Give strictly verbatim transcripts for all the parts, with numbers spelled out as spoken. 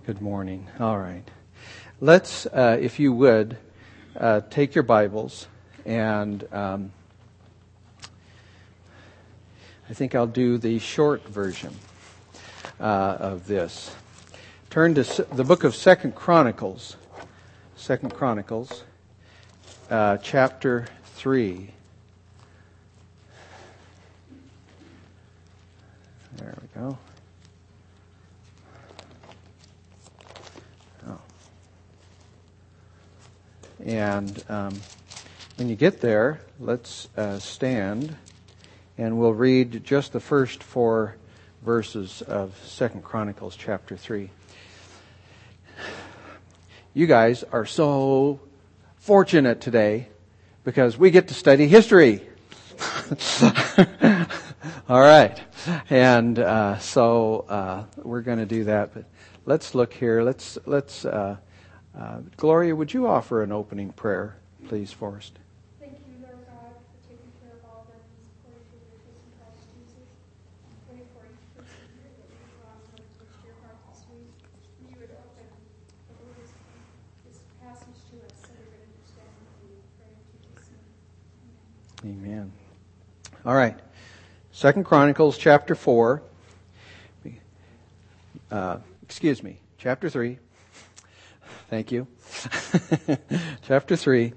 Good morning. All right. Let's, uh, if you would, uh, take your Bibles, and um, I think I'll do the short version uh, of this. Turn to the book of Second Chronicles, Second Chronicles, uh, chapter three. There we go. And um, when you get there, let's uh, stand, and we'll read just the first four verses of Second Chronicles chapter three. You guys are so fortunate today because we get to study history. All right. And uh, so uh, we're going to do that. But let's look here. Let's let's. Uh, Uh, Gloria, would you offer an opening prayer, please, for us? Thank you, Lord God, for taking care of all that is according to your grace in Christ Jesus. I pray for each person here that you draw them with your heart this week. You would open the words of this passage to us so we would understand what we pray in Jesus' name. Amen. Amen. All right. Second Chronicles chapter four. Uh, excuse me, chapter three. Thank you. Chapter three.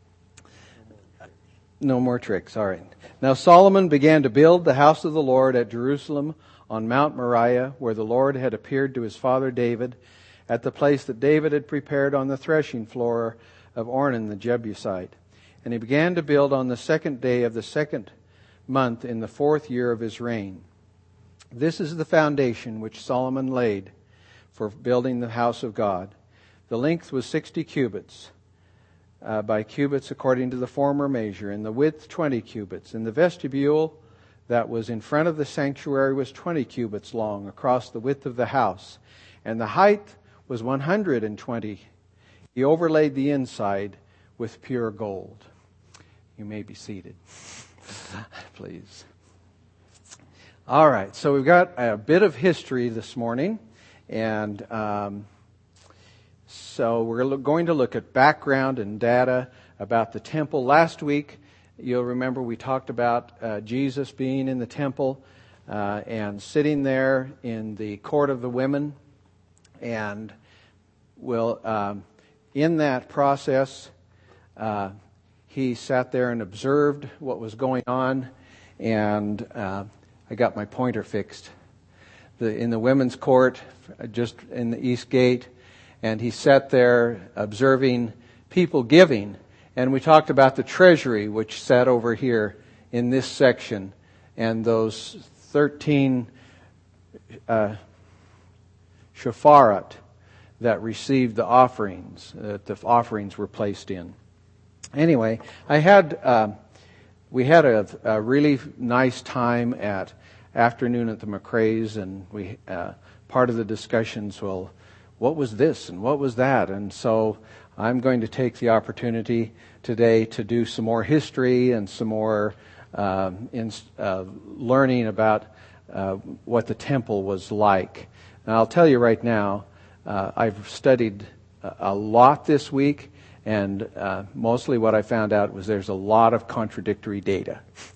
No more tricks. All right. Now Solomon began to build the house of the Lord at Jerusalem on Mount Moriah, where the Lord had appeared to his father David, at the place that David had prepared on the threshing floor of Ornan the Jebusite. And he began to build on the second day of the second month in the fourth year of his reign. This is the foundation which Solomon laid for building the house of God. The length was sixty cubits uh, by cubits according to the former measure, and the width twenty cubits. And the vestibule that was in front of the sanctuary was twenty cubits long across the width of the house, and the height was one hundred twenty. He overlaid the inside with pure gold. You may be seated, please. All right, so we've got a bit of history this morning, and um, So we're going to look at background and data about the temple. Last week, you'll remember we talked about uh, Jesus being in the temple uh, and sitting there in the court of the women. And well, um, in that process, uh, he sat there and observed what was going on. And uh, I got my pointer fixed. The, in the women's court, just in the east gate. And he sat there observing people giving. And we talked about the treasury, which sat over here in this section. And those thirteen uh, shopharat that received the offerings, that the offerings were placed in. Anyway, I had, uh, we had a, a really nice time at afternoon at the McRae's. And we, uh, part of the discussions will, what was this and what was that? And so I'm going to take the opportunity today to do some more history and some more uh, in, uh, learning about uh, what the temple was like. And I'll tell you right now, uh, I've studied a lot this week, and uh, mostly what I found out was there's a lot of contradictory data.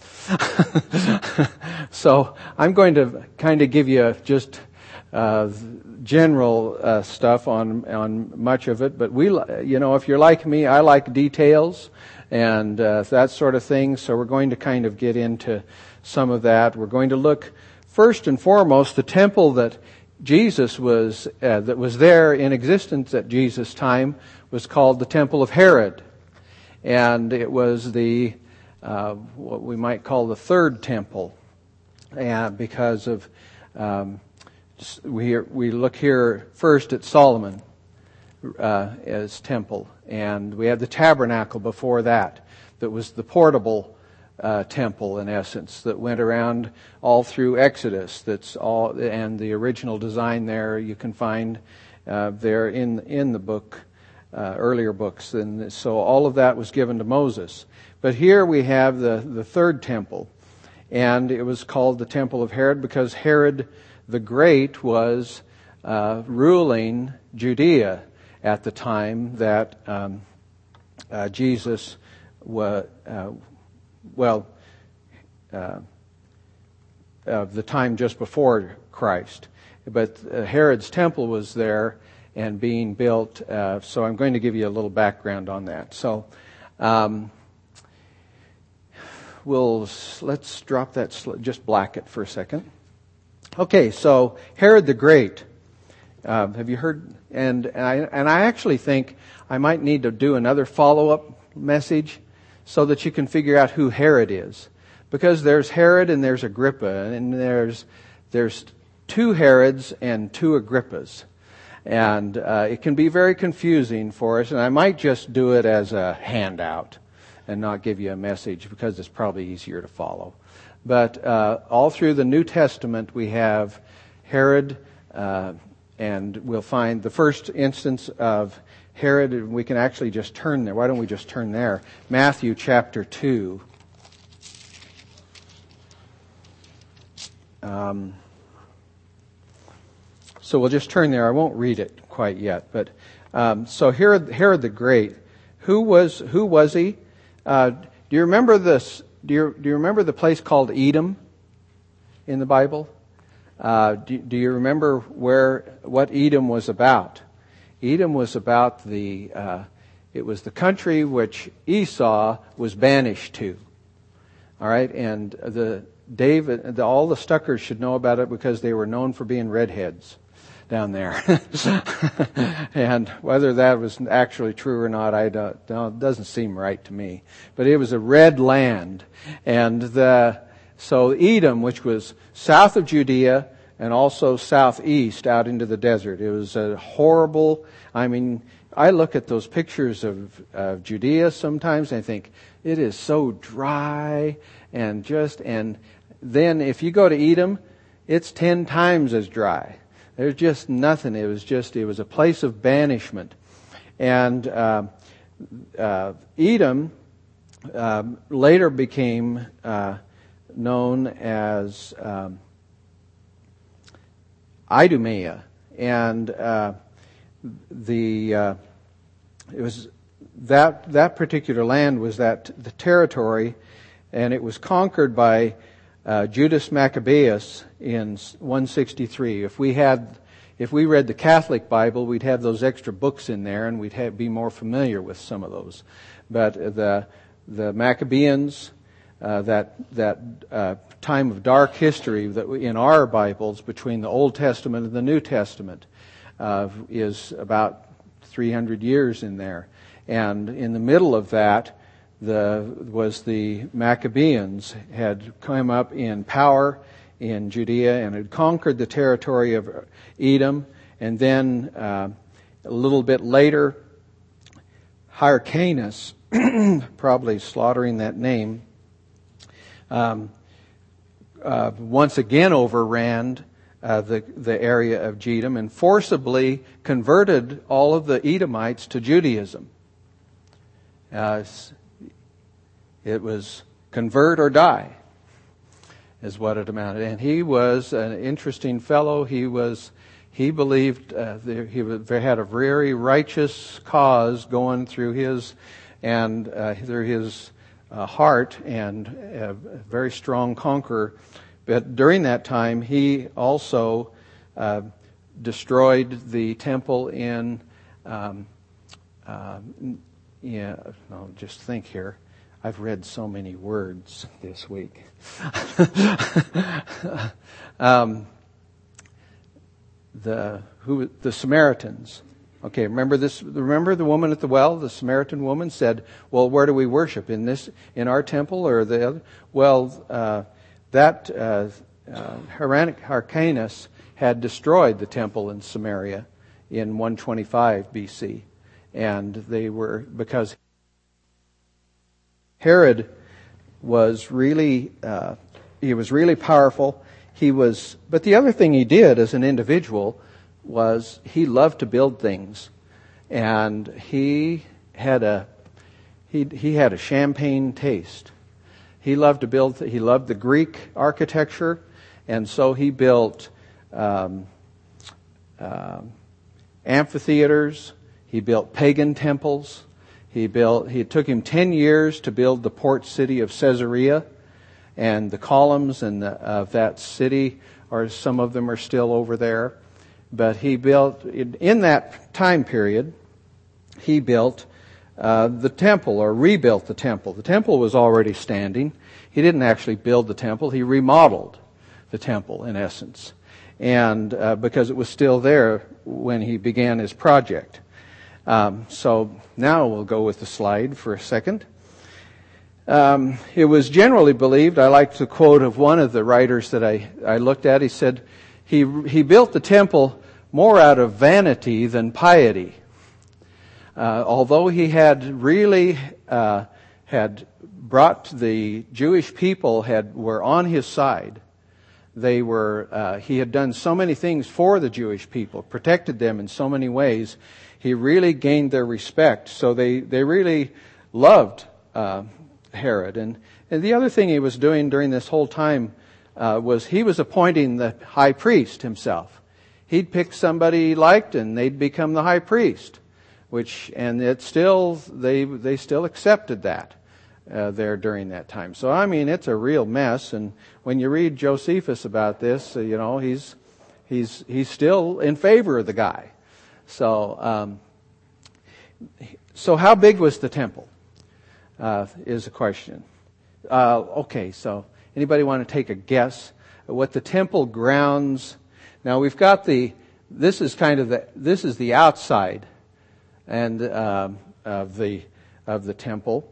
So I'm going to kind of give you just Uh, general uh, stuff on on much of it, but we, you know, if you're like me, I like details and uh, that sort of thing. So we're going to kind of get into some of that. We're going to look first and foremost the temple that Jesus was uh, that was there in existence at Jesus' time was called the Temple of Herod, and it was the uh, what we might call the third temple, and because of um, We we look here first at Solomon uh, as temple, and we had the tabernacle before that, that was the portable uh, temple in essence that went around all through Exodus. That's all, and the original design there you can find uh, there in in the book, uh, earlier books, and so all of that was given to Moses. But here we have the the third temple, and it was called the Temple of Herod because Herod the Great was uh, ruling Judea at the time that um, uh, Jesus was, uh, well, uh, of the time just before Christ. But uh, Herod's temple was there and being built, uh, so I'm going to give you a little background on that. So, um, we'll, let's drop that, sl- just black it for a second. Okay, so Herod the Great. Uh, have you heard? And, and I and I actually think I might need to do another follow-up message so that you can figure out who Herod is, because there's Herod and there's Agrippa, and there's there's two Herods and two Agrippas, and uh, it can be very confusing for us. And I might just do it as a handout and not give you a message because it's probably easier to follow. But uh, all through the New Testament we have Herod. Uh, And we'll find the first instance of Herod, and we can actually just turn there. Why don't we just turn there? Matthew chapter two. Um, so we'll just turn there. I won't read it quite yet. But um, so Herod, Herod the Great, who was who was he? Uh, do you remember this? Do you do you remember the place called Edom in the Bible? Uh, do, do you remember where what Edom was about? Edom was about the uh, it was the country which Esau was banished to. All right, and the David, the, all the Stuckers should know about it because they were known for being redheads down there. And whether that was actually true or not, I don't, don't. It doesn't seem right to me. But it was a red land, and the. So Edom, which was south of Judea and also southeast out into the desert. It was a horrible, I mean, I look at those pictures of, of Judea sometimes and I think, it is so dry and just, and then if you go to Edom, it's ten times as dry. There's just nothing. It was just, it was a place of banishment. And uh, uh, Edom uh, later became... Uh, known as um, Idumea, and uh, the uh, it was that that particular land was that the territory, and it was conquered by uh, Judas Maccabeus in one sixty-three. If we had, if we read the Catholic Bible, we'd have those extra books in there, and we'd have, be more familiar with some of those. But the the Maccabeans. Uh, that that uh, time of dark history that in our Bibles between the Old Testament and the New Testament uh, is about three hundred years in there, and in the middle of that, the was the Maccabeans had come up in power in Judea and had conquered the territory of Edom, and then uh, a little bit later, Hyrcanus, probably slaughtering that name. Um, uh, once again overran uh, the the area of Edom and forcibly converted all of the Edomites to Judaism. Uh, it was convert or die, is what it amounted. And he was an interesting fellow. He was he believed uh, there, he had a very righteous cause going through his and uh, through his. Uh, heart and a very strong conqueror. But during that time, he also uh, destroyed the temple in, um, uh, yeah, no, just think here. I've read so many words this week. um, the who the Samaritans. Okay, remember this, remember the woman at the well, the Samaritan woman said, well, where do we worship? In this, in our temple or the other? Well, uh, that, uh, uh, Hyrcanus had destroyed the temple in Samaria in one twenty-five B C. And they were, because Herod was really, uh, he was really powerful. He was, but the other thing he did as an individual was he loved to build things, and he had a he he had a champagne taste. He loved to build. He loved the Greek architecture, and so he built um, um, amphitheaters. He built pagan temples. He built. He, it took him ten years to build the port city of Caesarea, and the columns and the, of that city are some of them are still over there. But he built in, in that time period. He built uh, the temple, or rebuilt the temple. The temple was already standing. He didn't actually build the temple. He remodeled the temple, in essence, and uh, because it was still there when he began his project. Um, so now we'll go with the slide for a second. Um, it was generally believed, I like the quote of one of the writers that I, I looked at. He said, he, he built the temple more out of vanity than piety. Uh, although he had really uh, had brought the Jewish people, had were on his side. They were. Uh, he had done so many things for the Jewish people, protected them in so many ways. He really gained their respect. So they they really loved uh, Herod. And and the other thing he was doing during this whole time uh, was he was appointing the high priest himself. He'd pick somebody he liked, and they'd become the high priest. Which and it still they they still accepted that. Uh, there during that time. So, I mean, it's a real mess. And when you read Josephus about this, uh, you know, he's he's he's still in favor of the guy. So, um, so how big was the temple? Uh, is a question. Uh, okay, so anybody want to take a guess at what the temple grounds? Now we've got the. This is kind of the. This is the outside, and um, of the of the temple.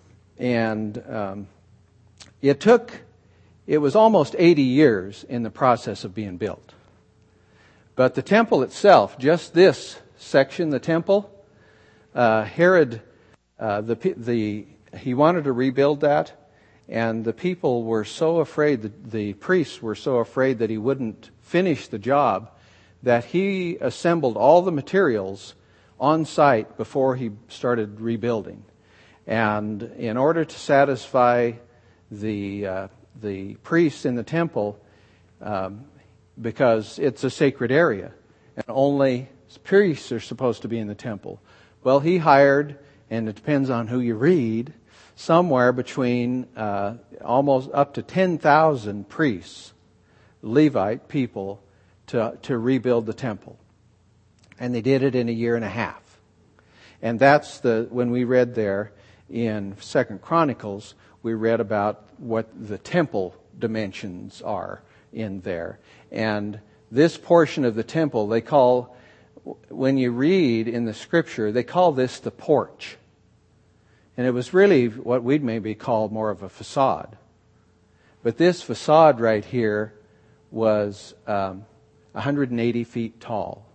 And um, it took, it was almost eighty years in the process of being built. But the temple itself, just this section, the temple, uh, Herod, uh, the the he wanted to rebuild that, and the people were so afraid, the, the priests were so afraid that he wouldn't finish the job, that he assembled all the materials on site before he started rebuilding. And in order to satisfy the uh, the priests in the temple, um, because it's a sacred area, and only priests are supposed to be in the temple. Well, he hired, and it depends on who you read, somewhere between uh, almost up to ten thousand priests, Levite people, to to rebuild the temple, and they did it in a year and a half. And that's the when we read there. In Second Chronicles, we read about what the temple dimensions are in there. And this portion of the temple, they call, when you read in the scripture, they call this the porch. And it was really what we'd maybe call more of a facade. But this facade right here was um, one hundred eighty feet tall.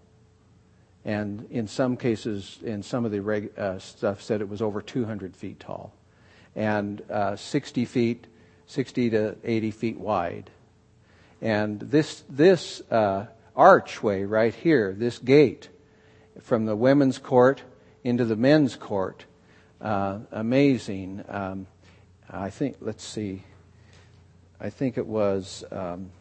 And in some cases, in some of the reg, uh, stuff said it was over two hundred feet tall. And uh, sixty feet, sixty to eighty feet wide. And this this uh, archway right here, this gate, from the women's court into the men's court, uh, amazing. Um, I think, let's see, I think it was... Um,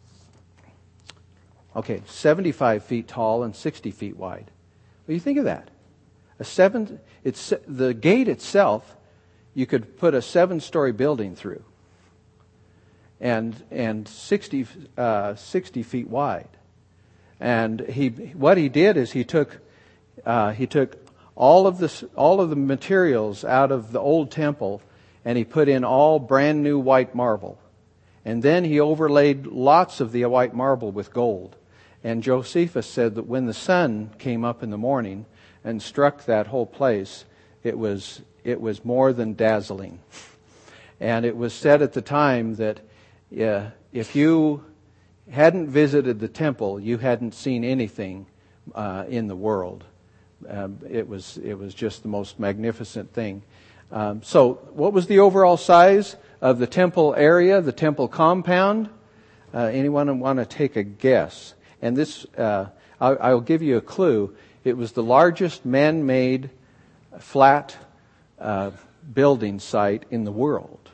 Okay, seventy-five feet tall and sixty feet wide. What do you think of that? A seven. It's the gate itself. You could put a seven-story building through, and and sixty uh, sixty feet wide. And he what he did is he took uh, he took all of this all of the materials out of the old temple, and he put in all brand new white marble, and then he overlaid lots of the white marble with gold. And Josephus said that when the sun came up in the morning and struck that whole place, it was it was more than dazzling. And it was said at the time that uh, if you hadn't visited the temple, you hadn't seen anything uh, in the world. Um, it was it was just the most magnificent thing. Um, so, what was the overall size of the temple area, the temple compound? Uh, anyone want to take a guess? And this, uh, I'll, I'll give you a clue. It was the largest man-made flat uh, building site in the world.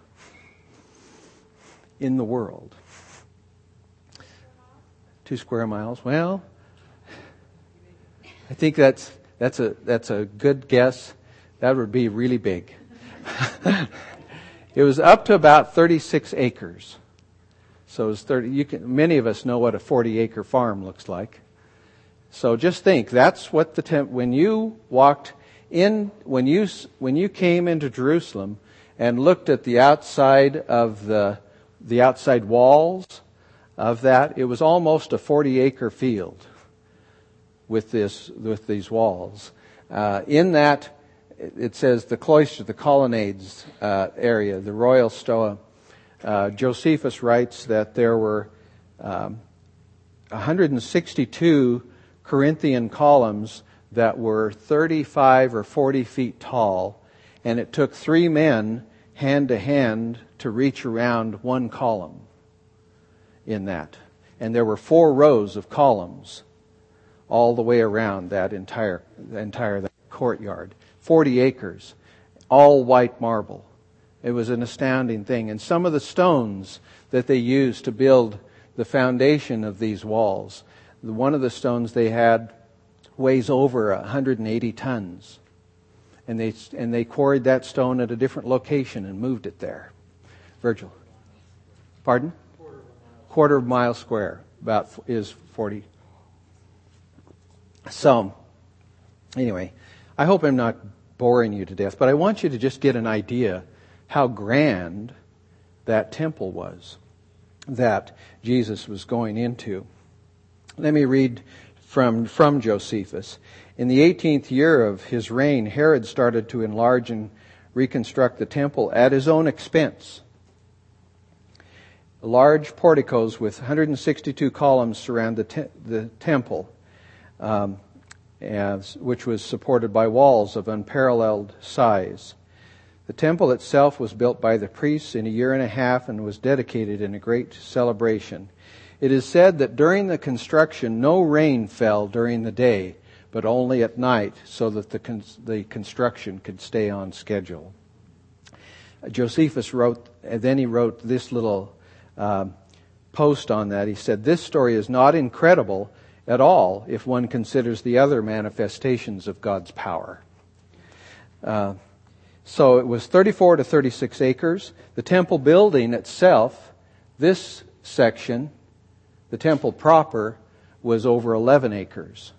In the world. Two square miles. Well, I think that's that's a that's a good guess. That would be really big. It was up to about thirty-six acres. So it's thirty. You can, many of us know what a forty-acre farm looks like. So just think, that's what the temp. When you walked in, when you when you came into Jerusalem and looked at the outside of the the outside walls of that, it was almost a forty-acre field with this with these walls. Uh, in that, it says the cloister, the colonnades uh, area, the royal stoa. Uh, Josephus writes that there were um, one hundred sixty-two Corinthian columns that were thirty-five or forty feet tall, and it took three men hand to hand to reach around one column in that. And there were four rows of columns all the way around that entire the entire that courtyard. forty acres, all white marble. It was an astounding thing. And some of the stones that they used to build the foundation of these walls, one of the stones they had weighs over one hundred eighty tons. And they and they quarried that stone at a different location and moved it there. Virgil. Pardon? Quarter of a mile, Quarter of a mile square. About is forty. So, anyway, I hope I'm not boring you to death, but I want you to just get an idea how grand that temple was that Jesus was going into. Let me read from, from Josephus. In the eighteenth year of his reign, Herod started to enlarge and reconstruct the temple at his own expense. Large porticos with one hundred sixty-two columns surround the, te- the temple, um, as, which was supported by walls of unparalleled size. The temple itself was built by the priests in a year and a half and was dedicated in a great celebration. It is said that during the construction no rain fell during the day, but only at night, so that the con- the construction could stay on schedule. Josephus wrote, and then he wrote this little uh, post on that. He said, "This story is not incredible at all if one considers the other manifestations of God's power." Uh, So it was thirty-four to thirty-six acres. The temple building itself, this section, the temple proper, was over eleven acres.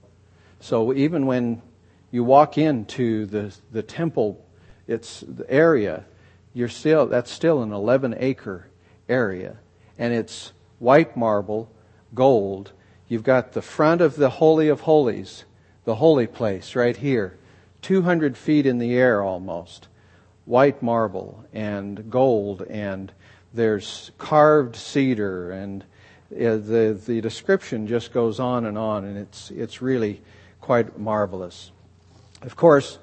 So even when you walk into the the temple, it's the area, you're still that's still an eleven acre area, and it's white marble, gold. You've got the front of the Holy of Holies, the holy place right here. two hundred feet in the air almost, white marble and gold, and there's carved cedar, and the the description just goes on and on, and it's it's really quite marvelous. Of course,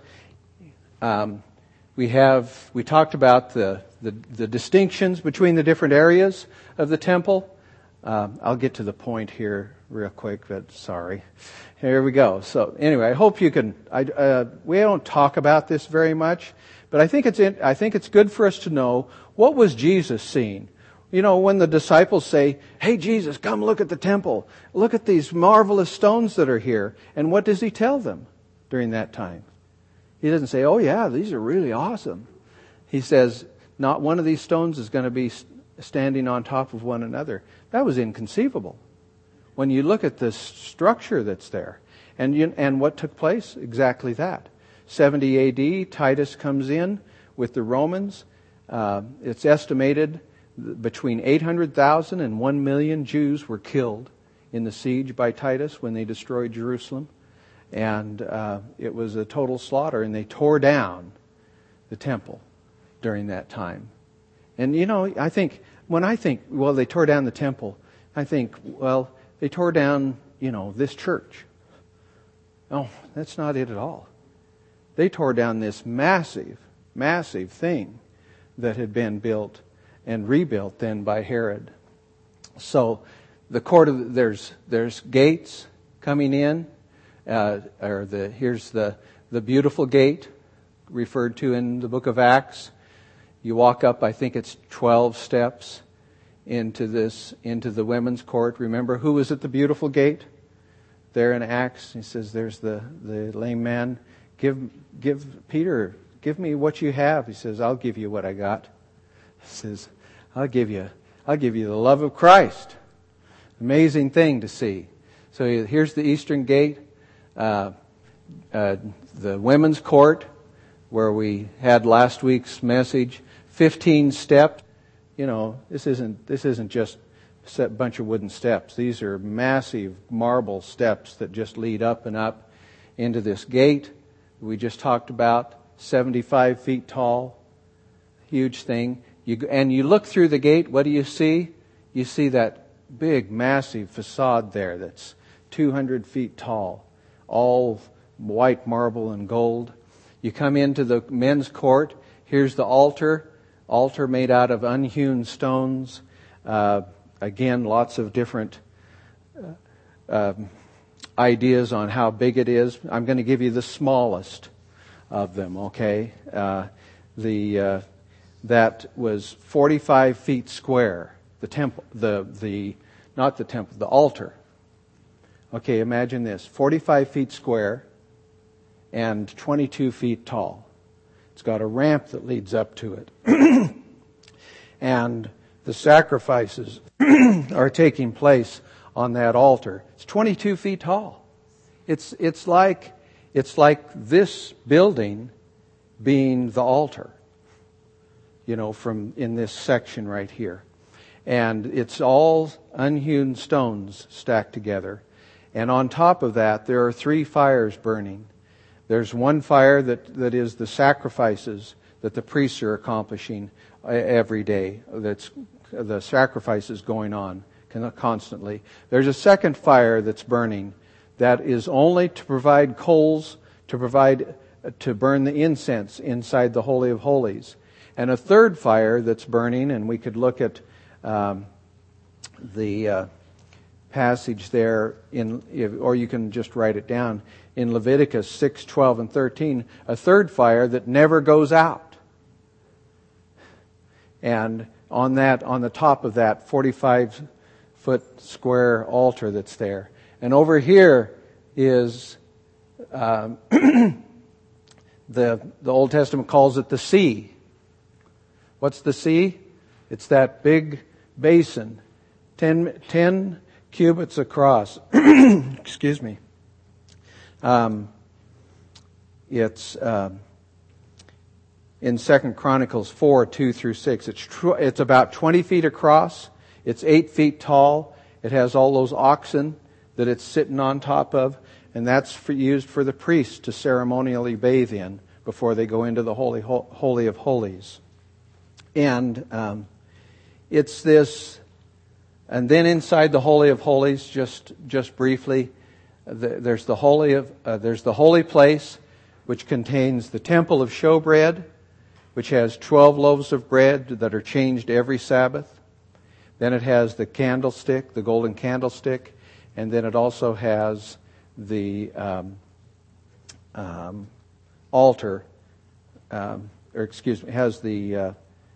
um, we have we talked about the, the the distinctions between the different areas of the temple. Um, I'll get to the point here real quick, but sorry. Here we go. So anyway, I hope you can. I, uh, we don't talk about this very much, but I think it's in, I think it's good for us to know, what was Jesus seeing. You know, when the disciples say, "Hey, Jesus, come look at the temple. Look at these marvelous stones that are here," and what does he tell them during that time? He doesn't say, "Oh yeah, these are really awesome." He says, "Not one of these stones is going to be standing on top of one another." That was inconceivable when you look at the structure that's there. And you, and what took place? Exactly that. seventy A D, Titus comes in with the Romans. Uh, it's estimated between eight hundred thousand and one million Jews were killed in the siege by Titus when they destroyed Jerusalem. And uh, it was a total slaughter, and they tore down the temple during that time. And, you know, I think, when I think, well, they tore down the temple, I think, well, they tore down, you know, this church. No, that's not it at all. They tore down this massive, massive thing that had been built and rebuilt then by Herod. So the court of there's there's gates coming in, uh, or the here's the the beautiful gate referred to in the book of Acts. You walk up, I think it's twelve steps into this into the women's court. Remember, who was at the beautiful gate? there in Acts. He says, there's the, the lame man. Give, give Peter, give me what you have. He says, I'll give you what I got. He says, I'll give you, I'll give you the love of Christ. Amazing thing to see. So here's the eastern gate, uh, uh, the women's court, where we had last week's message. Fifteen steps. You know, this isn't this isn't just a bunch of wooden steps. These are massive marble steps that just lead up and up into this gate we just talked about. seventy-five feet tall, huge thing. You and you look through the gate. What do you see? You see that big, massive facade there that's two hundred feet tall, all white marble and gold. You come into the men's court. Here's the altar, altar made out of unhewn stones. Uh, again, lots of different uh, uh, ideas on how big it is. I'm going to give you the smallest of them, okay? Uh, the uh, that was forty-five feet square. The temple, the the not the temple, the altar. Okay, imagine this: forty-five feet square and twenty-two feet tall. It's got a ramp that leads up to it, and the sacrifices are taking place on that altar. It's twenty-two feet tall. It's it's like it's like this building being the altar. You know, from in this section right here. And it's all unhewn stones stacked together. And on top of that, there are three fires burning. There's one fire that, that is the sacrifices that the priests are accomplishing every day. That's the sacrifices going on constantly. There's a second fire that's burning that is only to provide coals, to provide to burn the incense inside the Holy of Holies. And a third fire that's burning, and we could look at um, the uh, passage there, in, or you can just write it down, in Leviticus six, twelve, and thirteen, a third fire that never goes out. And on that, on the top of that forty-five foot square altar that's there. And over here is, um, the, the Old Testament calls it the sea. What's the sea? It's that big basin, ten, ten cubits across. Excuse me. Um, it's um, in Second Chronicles four, two through six. It's tr- it's about twenty feet across. It's eight feet tall. It has all those oxen that it's sitting on top of, and that's for, used for the priests to ceremonially bathe in before they go into the Holy Holy of Holies. And um, it's this, and then inside the Holy of Holies, just just briefly, the, there's the holy of uh, there's the holy place, which contains the temple of showbread, which has twelve loaves of bread that are changed every Sabbath. Then it has the candlestick, the golden candlestick, and then it also has the um, um, altar, um, or excuse me, has the uh,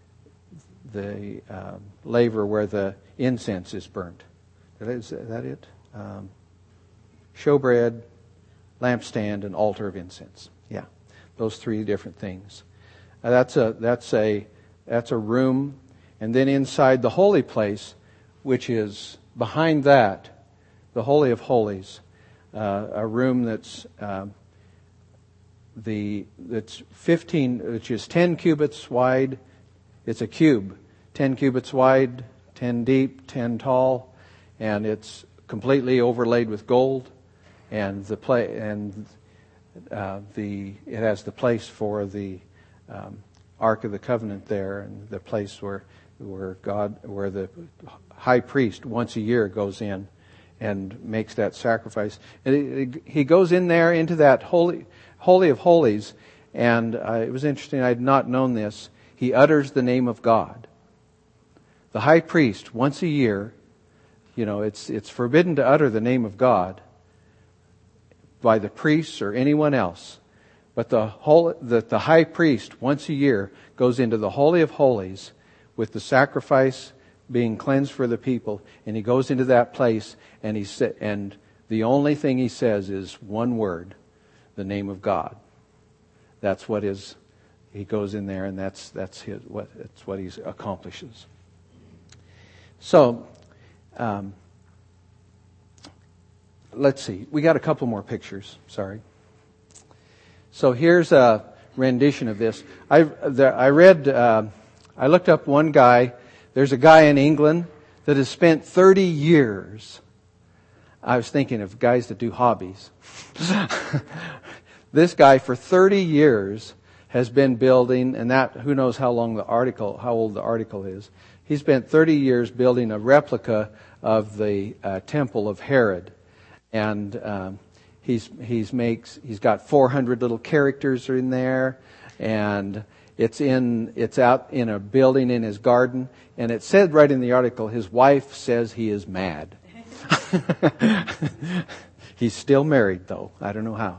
the uh, laver where the incense is burnt. Is that it? Um, showbread, lampstand, and altar of incense. Yeah, those three different things. Uh, that's a that's a that's a room, and then inside the holy place, which is behind that, the Holy of Holies, uh, a room that's uh, the that's fifteen, which is ten cubits wide. It's a cube, ten cubits wide, ten deep, ten tall, and it's completely overlaid with gold. And the play and uh, the it has the place for the um, Ark of the Covenant there, and the place where where God, where the high priest once a year goes in and makes that sacrifice. And it, it, he goes in there into that holy holy of holies, and uh, it was interesting. I had not known this. He utters the name of God. The high priest, once a year, you know, it's it's forbidden to utter the name of God by the priests or anyone else. But the whole, the, the high priest, once a year, goes into the Holy of Holies with the sacrifice being cleansed for the people, and he goes into that place, and he and The only thing he says is one word, the name of God. That's what is, he goes in there and that's that's his, what, it's what he accomplishes. So, um, let's see. We got a couple more pictures. Sorry. So here's a rendition of this. I, the, I read, uh, I looked up one guy. There's a guy in England that has spent thirty years. I was thinking of guys that do hobbies. This guy for thirty years has been building, and that, who knows how long the article, how old the article is. He spent thirty years building a replica of the uh, temple of Herod. And, um, he's, he's makes, he's got four hundred little characters in there, and it's in, it's out in a building in his garden. And it said right in the article, his wife says he is mad. He's still married though. I don't know how.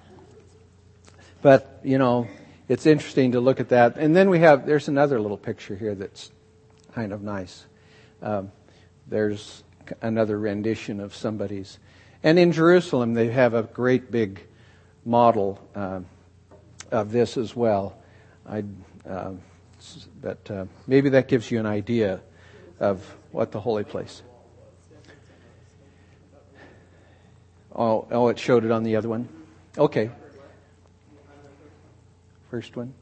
But, you know, it's interesting to look at that. And then we have, there's another little picture here that's kind of nice. Um, there's another rendition of somebody's. And in Jerusalem, they have a great big model uh, of this as well. I, uh, but uh, maybe that gives you an idea of what the holy place. Oh, oh, it showed it on the other one. Okay. First one.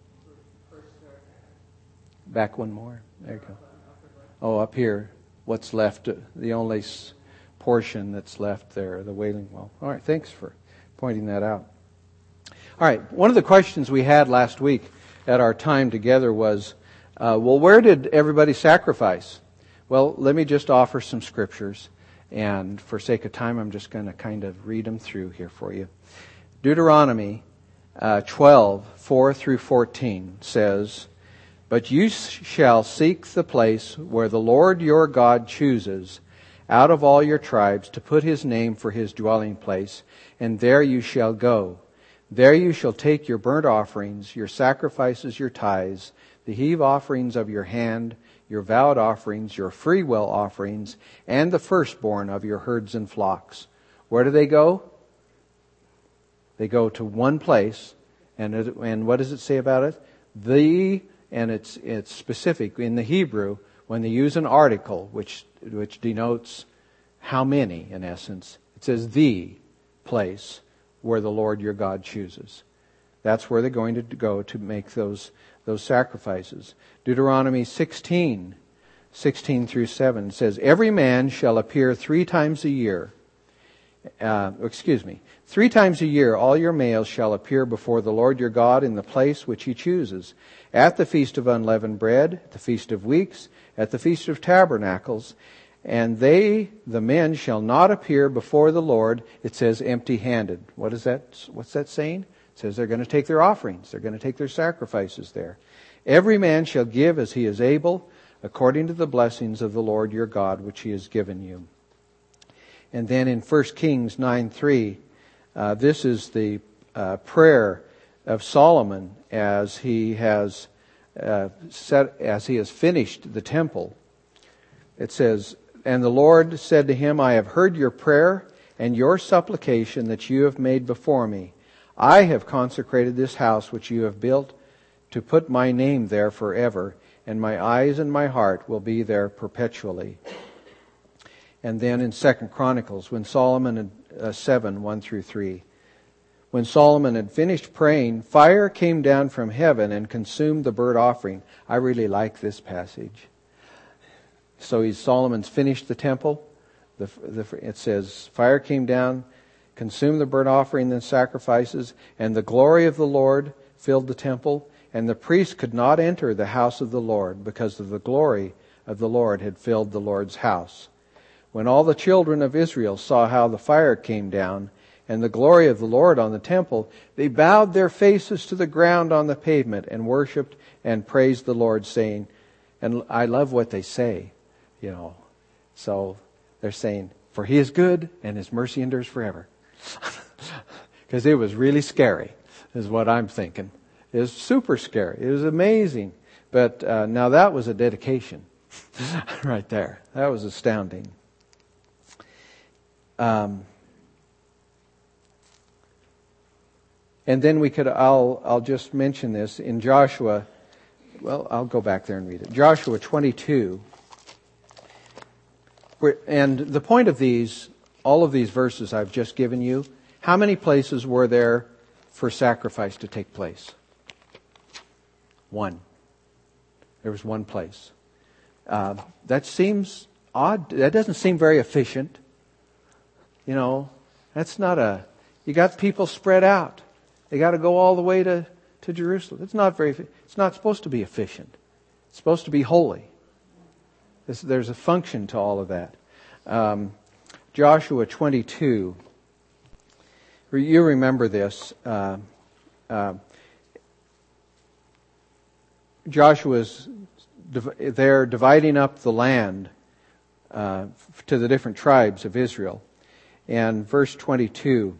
Back one more. There you go. Oh, up here. What's left? The only portion that's left there, the Wailing Wall. All right. Thanks for pointing that out. All right. One of the questions we had last week at our time together was, uh, well, where did everybody sacrifice? Well, let me just offer some scriptures. And for sake of time, I'm just going to kind of read them through here for you. Deuteronomy uh, twelve, four through fourteen says, "But you shall seek the place where the Lord your God chooses out of all your tribes to put his name for his dwelling place, and there you shall go. There you shall take your burnt offerings, your sacrifices, your tithes, the heave offerings of your hand, your vowed offerings, your freewill offerings, and the firstborn of your herds and flocks." Where do they go? They go to one place, and it, and what does it say about it? The, and it's it's specific in the Hebrew when they use an article, which which denotes how many in essence. It says the place where the Lord your God chooses. That's where they're going to go to make those those sacrifices. Deuteronomy sixteen, sixteen through seven says, "Every man shall appear three times a year." Uh, excuse me. Three times a year all your males shall appear before the Lord your God in the place which he chooses, at the Feast of Unleavened Bread, at the Feast of Weeks, at the Feast of Tabernacles, and they, the men, shall not appear before the Lord, it says, empty-handed. What is that? What's that saying? It says they're going to take their offerings. They're going to take their sacrifices there. "Every man shall give as he is able, according to the blessings of the Lord your God, which he has given you." And then in First Kings nine three, uh, this is the uh, prayer of Solomon as he has uh, set, as he has finished the temple. It says, "And the Lord said to him, I have heard your prayer and your supplication that you have made before me. I have consecrated this house which you have built to put my name there forever, and my eyes and my heart will be there perpetually." And then in Second Chronicles, when Solomon had, uh, seven, one through three, "When Solomon had finished praying, fire came down from heaven and consumed the burnt offering." I really like this passage. So he's, Solomon's finished the temple. The, the, it says, fire came down, consumed the burnt offering and sacrifices, and the glory of the Lord filled the temple, and the priest could not enter the house of the Lord because of the glory of the Lord had filled the Lord's house. When all the children of Israel saw how the fire came down and the glory of the Lord on the temple, they bowed their faces to the ground on the pavement and worshipped and praised the Lord, saying, and I love what they say, you know. So they're saying, "For he is good and his mercy endures forever." Because it was really scary, is what I'm thinking. It was super scary. It was amazing. But uh, now that was a dedication right there. That was astounding. Um, And then we could, I'll, I'll just mention this in Joshua. Well, I'll go back there and read it. Joshua twenty-two. Where, and the point of these, all of these verses I've just given you, how many places were there for sacrifice to take place? One. There was one place. Uh, that seems odd. That doesn't seem very efficient. You know, that's not a, you got people spread out. They got to go all the way to, to Jerusalem. It's not very, it's not supposed to be efficient. It's supposed to be holy. There's, there's a function to all of that. Um, Joshua twenty-two. You remember this. Uh, uh, Joshua's div- there dividing up the land uh, to the different tribes of Israel. And verse twenty-two,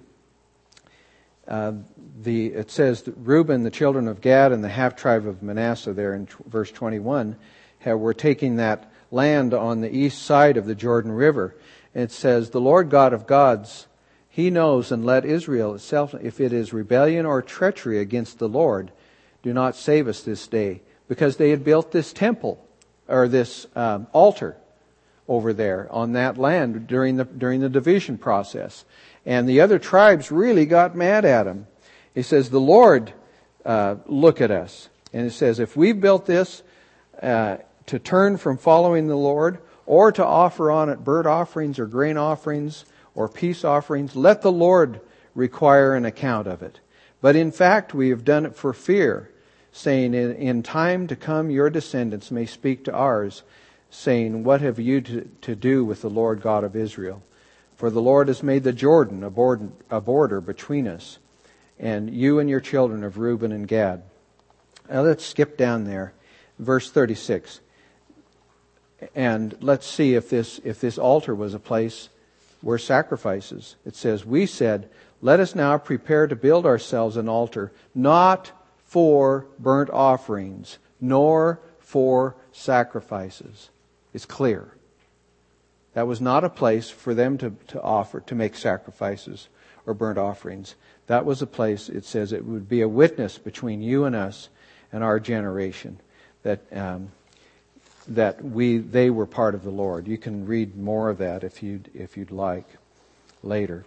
uh, the it says that Reuben, the children of Gad, and the half-tribe of Manasseh there in t- verse twenty-one have, were taking that land on the east side of the Jordan River. And it says, the Lord God of gods, He knows, and let Israel itself, if it is rebellion or treachery against the Lord, do not save us this day. Because they had built this temple, or this um, altar over there on that land during the during the division process. And the other tribes really got mad at him. He says, the Lord, uh, look at us. And it says, if we built this uh, to turn from following the Lord, or to offer on it burnt offerings or grain offerings or peace offerings, let the Lord require an account of it. But in fact, we have done it for fear, saying, in, in time to come your descendants may speak to ours, saying, what have you to, to do with the Lord God of Israel? For the Lord has made the Jordan a border, a border between us, and you and your children of Reuben and Gad. Now let's skip down there. Verse thirty-six. And let's see if this if this altar was a place where sacrifices. It says, we said, let us now prepare to build ourselves an altar, not for burnt offerings, nor for sacrifices. It's clear. That was not a place for them to, to offer, to make sacrifices or burnt offerings. That was a place, it says, it would be a witness between you and us and our generation, that um, that we they were part of the Lord. You can read more of that if you'd, if you'd like later.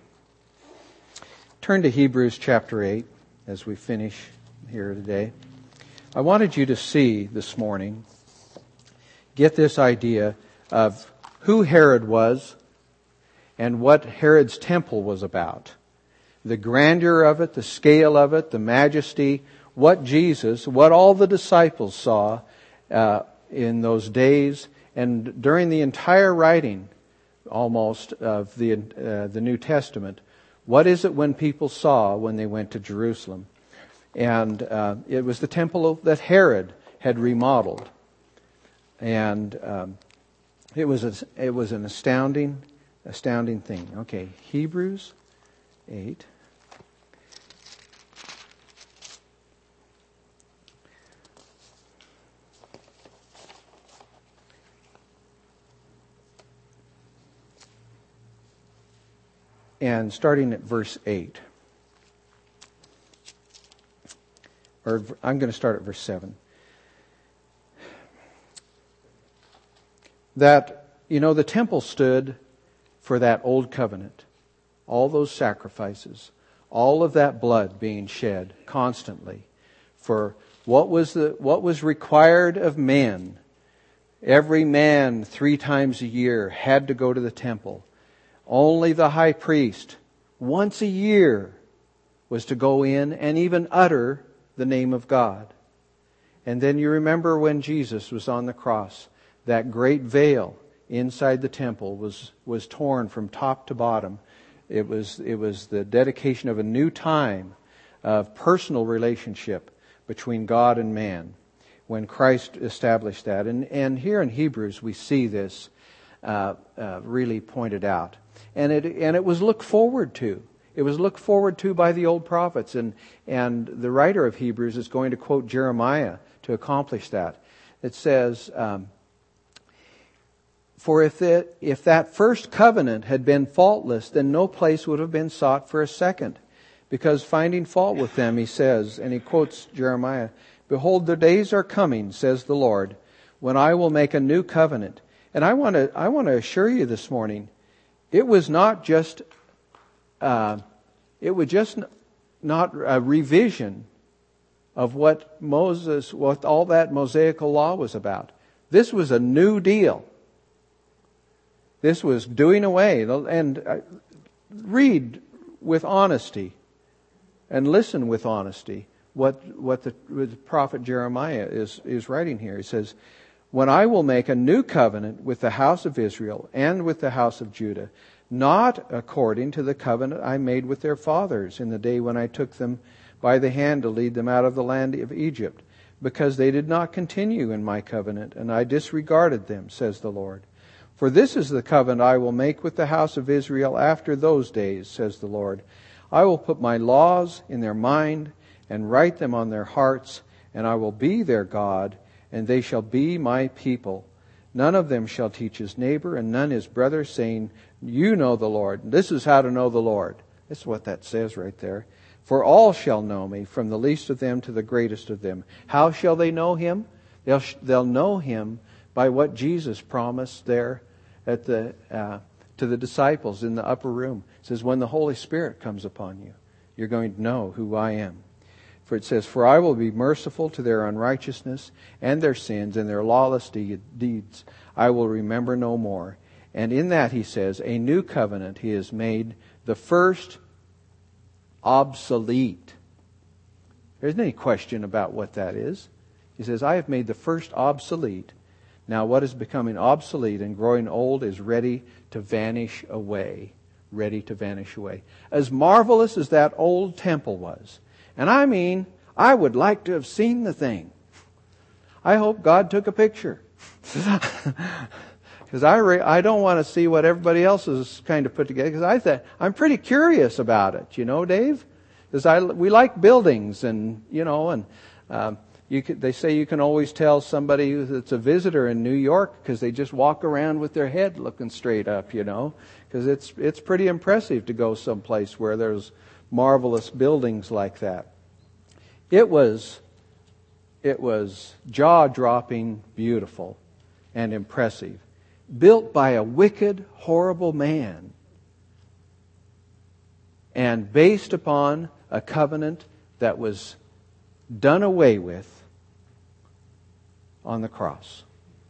Turn to Hebrews chapter eight as we finish here today. I wanted you to see this morning, get this idea of who Herod was and what Herod's temple was about. The grandeur of it, the scale of it, the majesty, what Jesus, what all the disciples saw uh, in those days and during the entire writing almost of the uh, the New Testament. What is it when people saw when they went to Jerusalem? And uh, it was the temple that Herod had remodeled. And um, it was a, it was an astounding, astounding thing. Okay, Hebrews eight. And starting at verse eight. Or I'm going to start at verse seven. That, you know, the temple stood for that old covenant. All those sacrifices. All of that blood being shed constantly. For what was the what was required of men. Every man three times a year had to go to the temple. Only the high priest, once a year, was to go in and even utter the name of God. And then you remember when Jesus was on the cross, that great veil inside the temple was, was torn from top to bottom. It was, it was the dedication of a new time of personal relationship between God and man when Christ established that. And, and here in Hebrews we see this uh, uh, really pointed out. And it and it was looked forward to. It was looked forward to by the old prophets. And, and the writer of Hebrews is going to quote Jeremiah to accomplish that. It says, um, for if, it, if that first covenant had been faultless, then no place would have been sought for a second. because finding fault with them, he says, and he quotes Jeremiah, "Behold, the days are coming, says the Lord, when I will make a new covenant." And I want to I want to assure you this morning, it was not just uh, it was just not a revision of what Moses, what all that Mosaical law was about. This was a new deal. This was doing away, and read with honesty and listen with honesty what what the, what the prophet Jeremiah is is writing here. He says, "When I will make a new covenant with the house of Israel and with the house of Judah, not according to the covenant I made with their fathers in the day when I took them by the hand to lead them out of the land of Egypt, because they did not continue in my covenant, and I disregarded them, says the Lord. For this is the covenant I will make with the house of Israel after those days, says the Lord. I will put my laws in their mind and write them on their hearts, and I will be their God, and they shall be my people. None of them shall teach his neighbor and none his brother, saying, You know the Lord." This is how to know the Lord. This is what that says right there. "For all shall know me, from the least of them to the greatest of them." How shall they know him? They'll they'll know him by what Jesus promised there at the uh, to the disciples in the upper room. It says, "When the Holy Spirit comes upon you, you're going to know who I am." For it says, "For I will be merciful to their unrighteousness and their sins and their lawless de- deeds. I will remember no more." And in that, he says, a new covenant he has made, the first obsolete. There isn't any question about what that is. He says, "I have made the first obsolete. Now what is becoming obsolete and growing old is ready to vanish away." Ready to vanish away. As marvelous as that old temple was, and I mean, I would like to have seen the thing. I hope God took a picture. Because I re- I don't want to see what everybody else has kind of put together. Because I th- I'm pretty curious about it, you know, Dave. Because I we like buildings, and you know, and um, you could, they say you can always tell somebody that's a visitor in New York because they just walk around with their head looking straight up, you know. Because it's it's pretty impressive to go someplace where there's marvelous buildings like that. It was it was jaw-dropping, beautiful, and impressive. Built by a wicked, horrible man. And based upon a covenant that was done away with on the cross.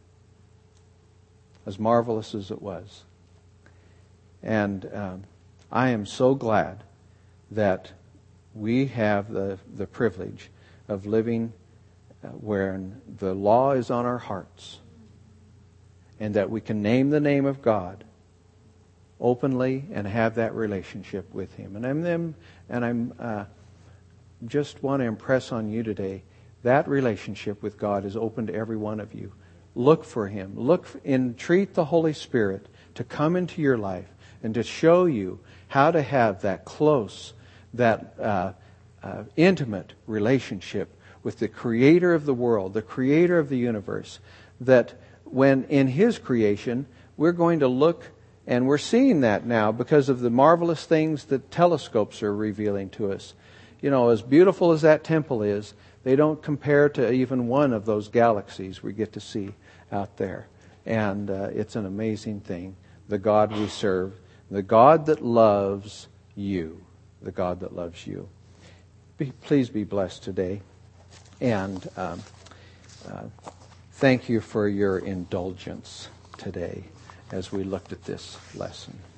As marvelous as it was. And um, I am so glad that we have the, the privilege of living uh, where the law is on our hearts, and that we can name the name of God openly and have that relationship with Him. And I'm them, and I'm uh, just want to impress on you today, that relationship with God is open to every one of you. Look for Him. Look for, entreat the Holy Spirit to come into your life and to show you how to have that close, that uh, uh, intimate relationship with the Creator of the world, the Creator of the universe, that when in His creation, we're going to look, and we're seeing that now because of the marvelous things that telescopes are revealing to us. You know, as beautiful as that temple is, they don't compare to even one of those galaxies we get to see out there. And uh, it's an amazing thing. The God we serve, the God that loves you, the God that loves you. Be, please be blessed today. And um, uh, thank you for your indulgence today as we looked at this lesson.